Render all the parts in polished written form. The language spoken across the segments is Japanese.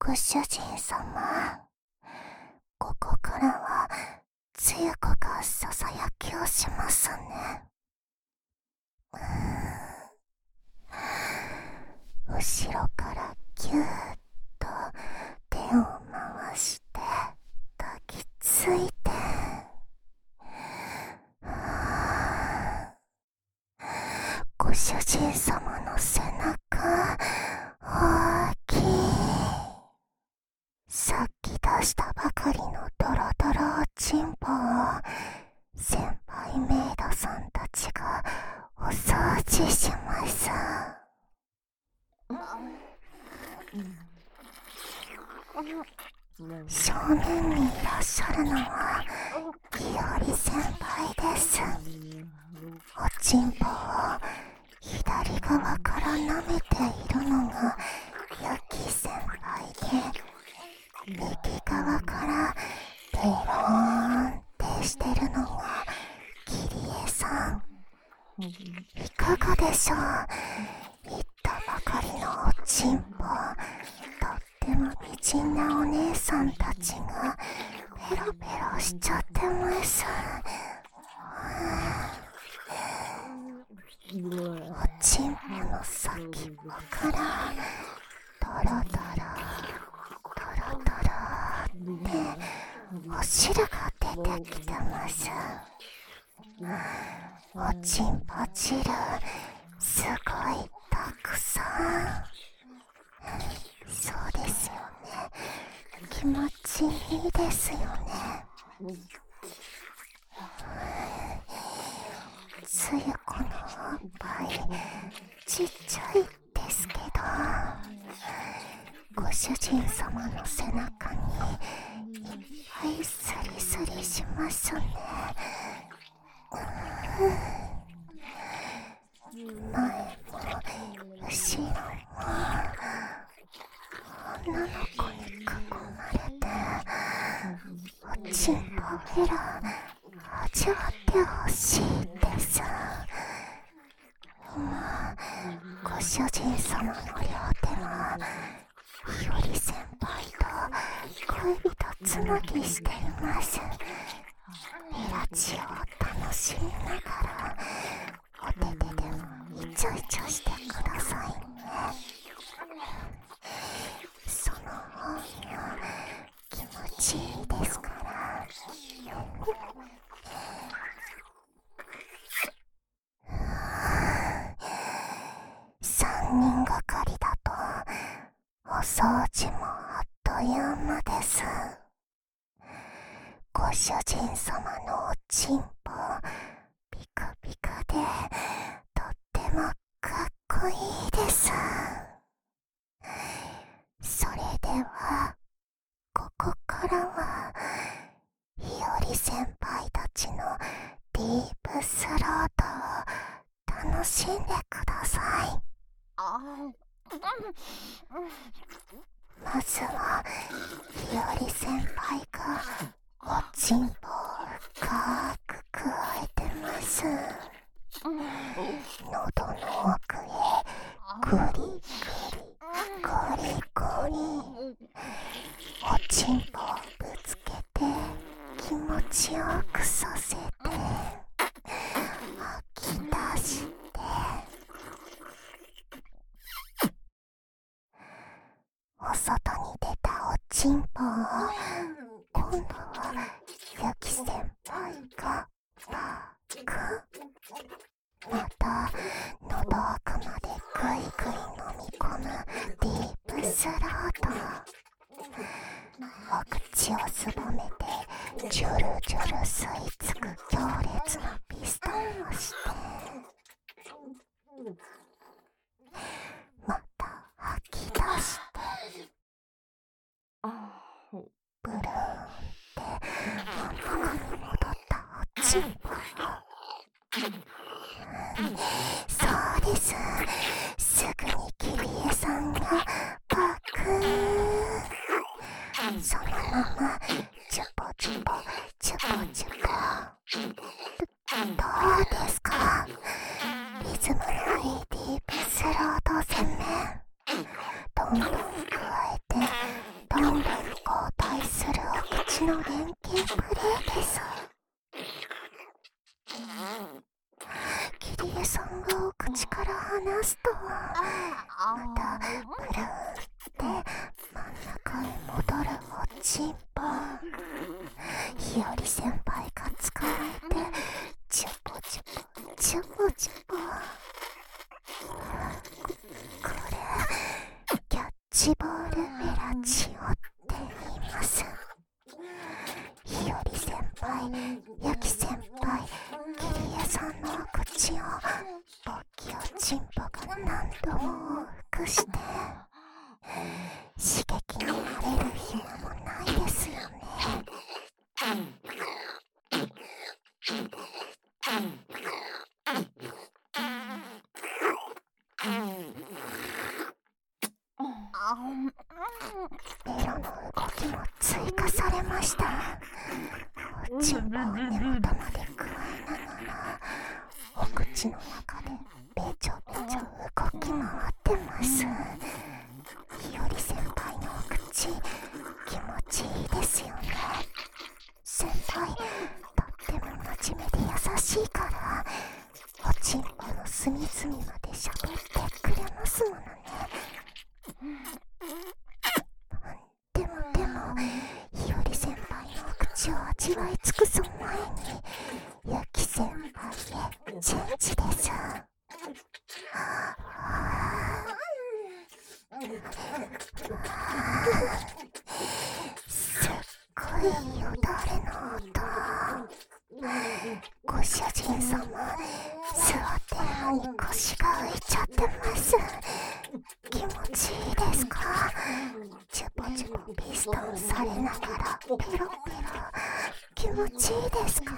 ご主人様、ここからはつゆ子がささやきをしますね。後ろからぎゅーっと手を回して抱きついて、ご主人様の背中大きい。さっき出したばかりのドロドロおちんぽを先輩メイドさんたちがお掃除します。正面にいらっしゃるのはきより先輩です。おちんぽを左側から舐めているのがゆき先輩で、右側からペローンってしてるのがキリエさん。いかがでしょう。言ったばかりのおちんぽ、とっても美人なお姉さんたちがペロペロしちゃってます。おちんぽの先っぽからドロドロドロドロってお汁が出てきてます。おちんぽ汁すごいたくさん。そうですよね、気持ちいいですよね。つゆ子のおっぱいちっちゃいですけど、ご主人様の背中にいっぱいスリスリしますね。前も後ろも女の子に囲まれておちんぽフェラ味わってほしいです。今ご主人様の両手はひより先輩と恋人つなぎしています。フェラチを楽しみながらお手手でもイチョイチョしてくださいね。その方が気持ちいいですから。3人がかりだとお掃除もあっという間です。ご主人様のおちんぽピカピカでとってもかっこいいです。それではここからはひより先輩たちのディープスロートを楽しんでください。まずはひより先輩がおちんぽを深くくわえてます。喉の奥へグリグリグリグリ、おちんぽをぶつけて気持ちよくさせて吐き出して、お外に出たおちんぽを今度はゆき先輩がパーク。また喉奥までぐいぐい飲み込むディープスロート。お口をすぼめてジュルジュル吸い付く強烈なピストンをして、また吐き出して、ブルーンって真ん中に戻ったおちんぽを、そうです、すぐにキリエさんがパク。そのままチュポチュポチュポチュポ。どうですか、リズムのいいディープスロート洗面。どんどん加えてちの連携プレーです。キリエさんがお口から離すとまたブルーンって真ん中へ戻るおちんぽ。日和先輩が捕まえてチュポチュポチュポチュポ。これキャッチボールフェラチオって言います。日和先輩、ヤキ先輩、キリエさんのお口をボッキおちんぽが何度も往復して刺激に慣れる暇もないですよね。ベロの動きも追加されました。おちんぽを根元まで加えながらお口の中でべちょべちょ動き回ってます。日和先輩のお口気持ちいいですよね。先輩とっても真面目で優しいからおちんぽの隅々まで喋ってくれますものね。でも日和先輩のお口を味わい尽くす前にヤキ先輩へチェンジです。すっごいよだれの音。ご主人様、座ってるのに腰が浮いちゃってます。気持ちいいですか？チュポチュポピストンされながらペロペロ。気持ちいいですか？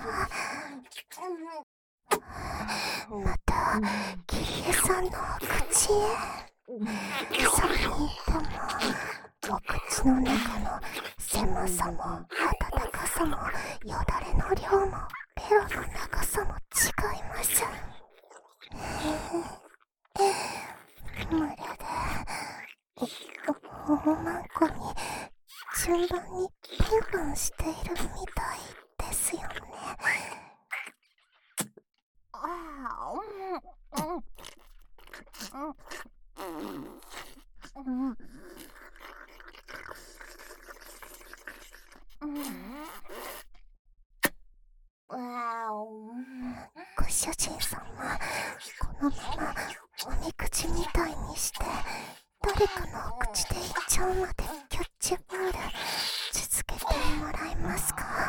またキリエさんのお口へ。3人ともお口の中の狭さも温かさもよだれの量もペロの長さも違います。まるでおまんこに順番にパンパンしているみたいですよね。ご主人様、このままおみくじみたいにして誰かのお口でいっちゃうまでキャッチボール続けてもらえますか？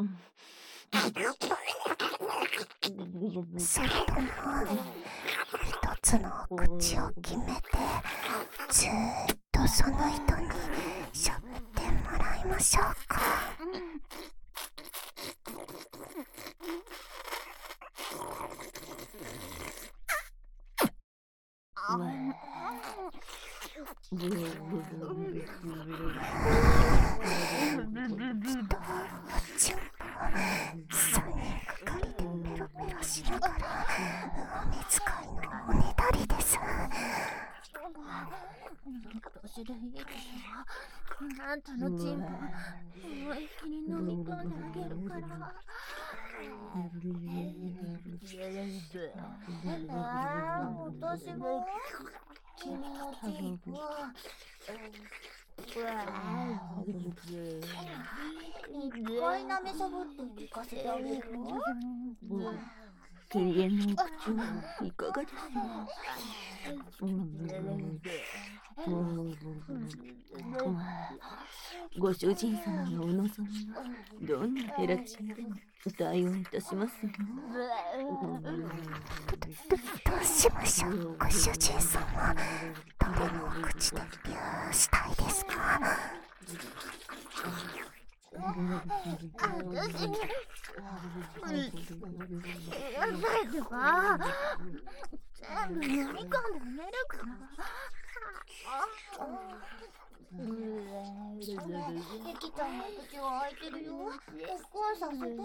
それとも一つのお口を決めてずーっとその人にしゃべってもらいましょうか？チュンポ3人がかりでペロペロしながらお水使いのおねだりです。 私でいいですよ。あんたのチンポ思いっきり飲み込んであげるから。私も君のチンポ一回舐めさぼって聞かせてあげるよ。 キリエのお口はいかがですか？ご主人様のお望みはどんなヘラチンでも対応いたしますよ。 どうしましょう、ご主人様。誰のお口でビューしたいですか？ 私やばいとか全部飲み込んであげるからゆきちゃんの口は開いてるよ。お母さんさ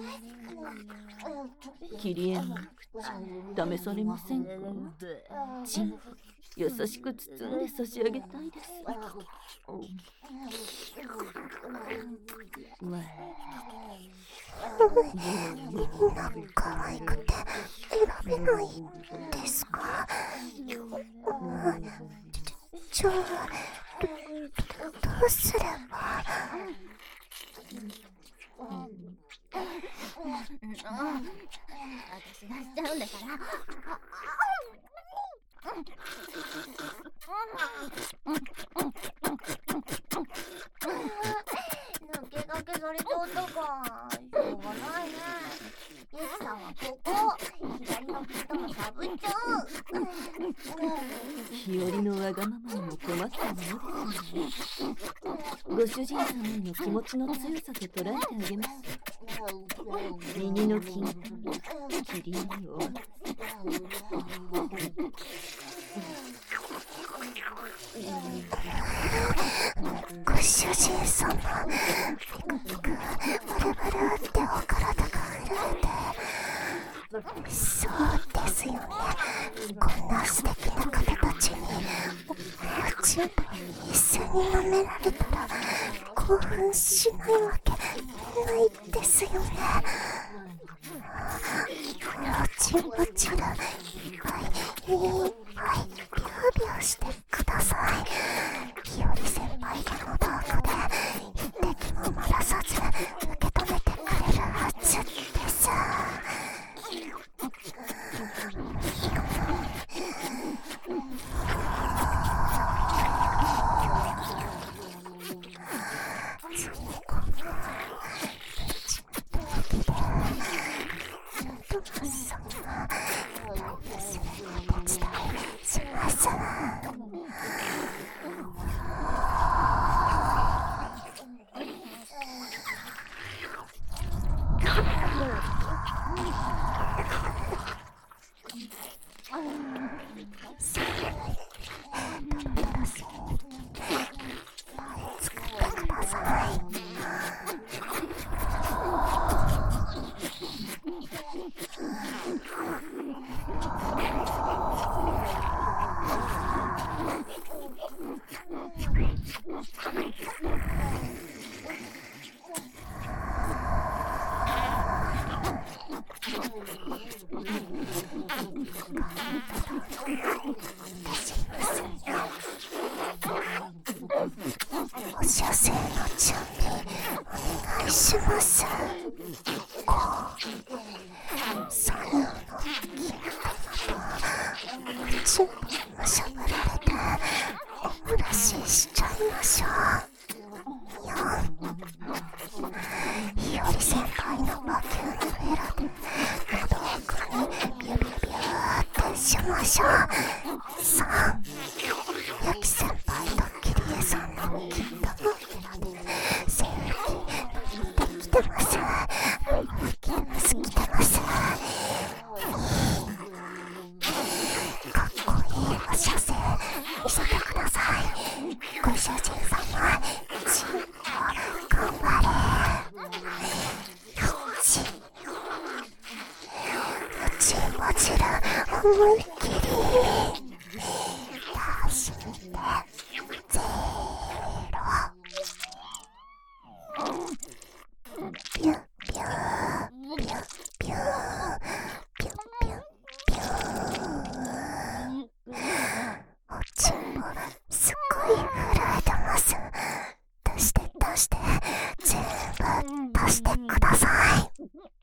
せて。 キリエの口試されませんか？チンポ優しく包んで差し上げたいです。 可愛くて選べないですか？じゃあどうすれば？ 私がしちゃうんだから。抜け駆けされちゃったか。しょうがないね。ゆきさんはここ左のピストンかぶっちゃう。 日和のわがままにも困ったものですね。ご主人様への気持ちの強さと捉えてあげます。右の金切り身をご主人様、ピクピクブルブルってお体が震えて、そうですよね。こんな素敵な方たちにおちんぽ一緒に舐められたら興奮しないわけないですよね。おちんぽちるいっぱいビュービューしてください。日和先輩がの道具で一滴も漏らさず受け止めてくれるはずです。お射精の準備お願いします。こう左右の筋肉と口をむしゃぶられておもらししちゃいましょうよ。日和先輩のバキュームフェラで喉奥にビュビュビューってしましょう。さあゆき先輩とキリエさんの金玉フェラで背吹きできてます。来てます。かっこいいお射精見せてください。ご主人様チンコ頑張れ。うちもちる思いっきり出してゼロピュッピューピュッピュッピュッピュッピュッおちんぽすっごい震えてます。出して全部出してください。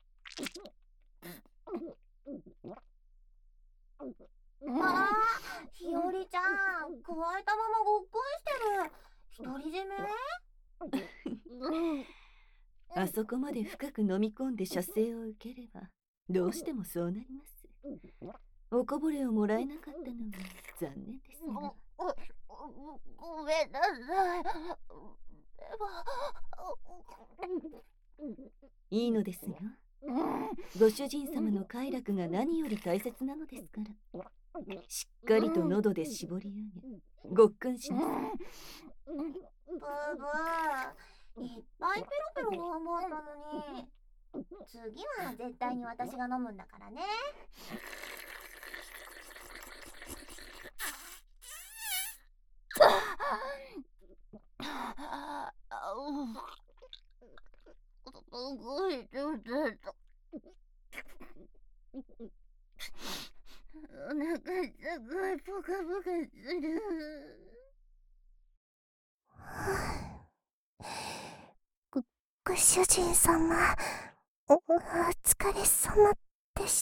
ひよりちゃん、くわえたままごっくんしてる。独り占め？ あそこまで深く飲み込んで射精を受ければどうしてもそうなります。おこぼれをもらえなかったのは残念ですが。 ごめんなさい。 いいのですよ。ご主人様の快楽が何より大切なのですから、しっかりと喉で絞り上げごっくんしなさい。 ブーブー、いっぱいペロペロ頑張ったのに、次は絶対に私が飲むんだからね。 ごい上手だった。お腹すごいポカポカする。 ご主人様、お疲れ様でした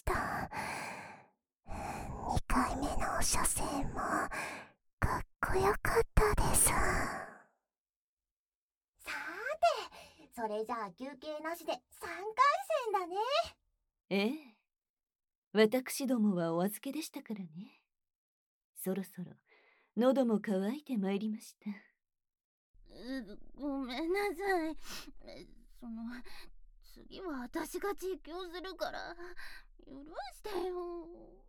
。2回目の射精もかっこよかったです。 さーて、それじゃあ休憩なしで3回戦だね。 ええ、私どもはお預けでしたからね。そろそろ喉も渇いてまいりました。 ごめんなさい。その、次は私が実況するから許してよ。